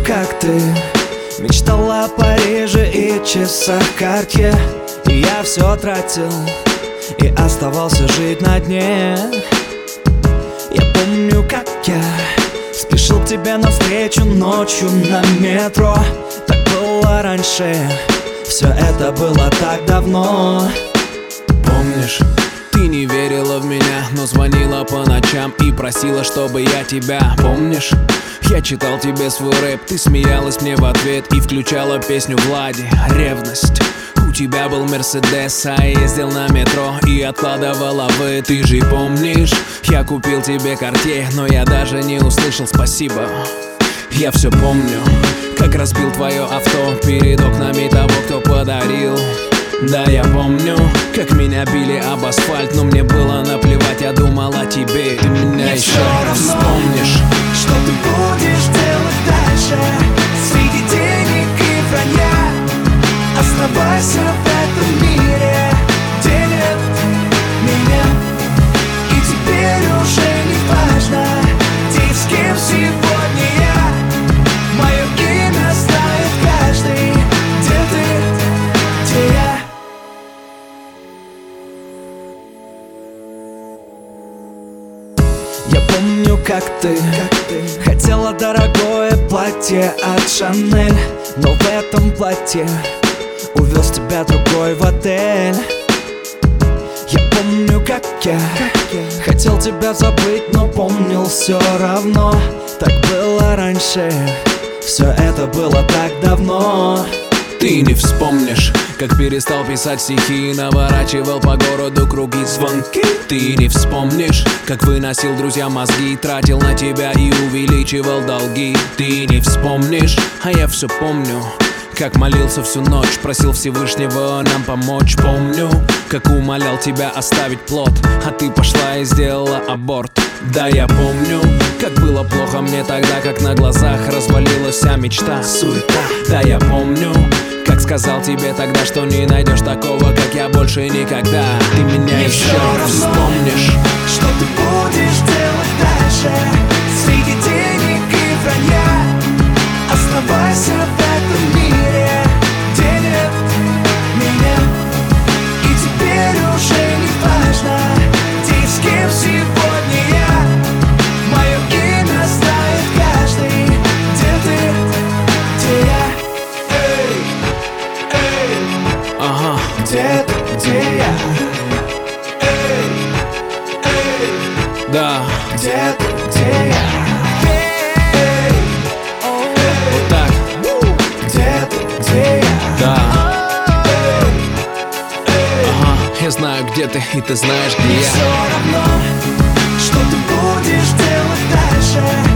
как ты мечтала о Париже и часах Cartier. И я все тратил и оставался жить на дне. Я помню, как я спешил к тебе навстречу ночью на метро. Так было раньше, все это было так давно. Помнишь, ты не верила в меня, но звонила по ночам и просила, чтобы я тебя. Помнишь, я читал тебе свой рэп, ты смеялась мне в ответ и включала песню Влади «Ревность». У тебя был Мерседес, а я ездил на метро и откладывала вы. Ты же помнишь, я купил тебе Cartier, но я даже не услышал спасибо. Я все помню, как разбил твое авто перед окнами того, кто подарил. Да, я помню, как меня били об асфальт, но мне было наплевать, я думал о тебе. Ты меня еще вспомнишь. Что ты будешь делать дальше среди денег и вранья? Оставайся в этом мире, где нет меня. И теперь уже не важно, где и с кем сегодня я. Мое имя знает каждый, где ты, где я. Я помню, как ты хотела дорогое платье от Шанель, но в этом платье увез тебя другой в отель. Я помню, как я хотел тебя забыть, но помнил все равно. Так было раньше, все это было так давно. Ты не вспомнишь, как перестал писать стихи и наворачивал по городу круги звонки. Ты не вспомнишь, как выносил друзьям мозги, тратил на тебя и увеличивал долги. Ты не вспомнишь, а я все помню, как молился всю ночь, просил Всевышнего нам помочь. Помню, как умолял тебя оставить плод, а ты пошла и сделала аборт. Да, я помню, как было плохо мне тогда, как на глазах развалилась вся мечта, суета. Да, я помню, как сказал тебе тогда, что не найдешь такого, как я, больше никогда. Ты меня еще вспомнишь. Что ты будешь делать дальше среди денег и вранья? Оставайся в этом мире, где нет меня. И теперь уже не важно, где и с кем сегодня я. Мое имя знает каждый, где ты, где я. Эй, эй, Ага. где ты, где я. Эй, эй, Да, где ты, где я. вот так, Где ты, где я. да. Ага, я знаю, где ты, и ты знаешь, где Все я. равно, что ты будешь делать дальше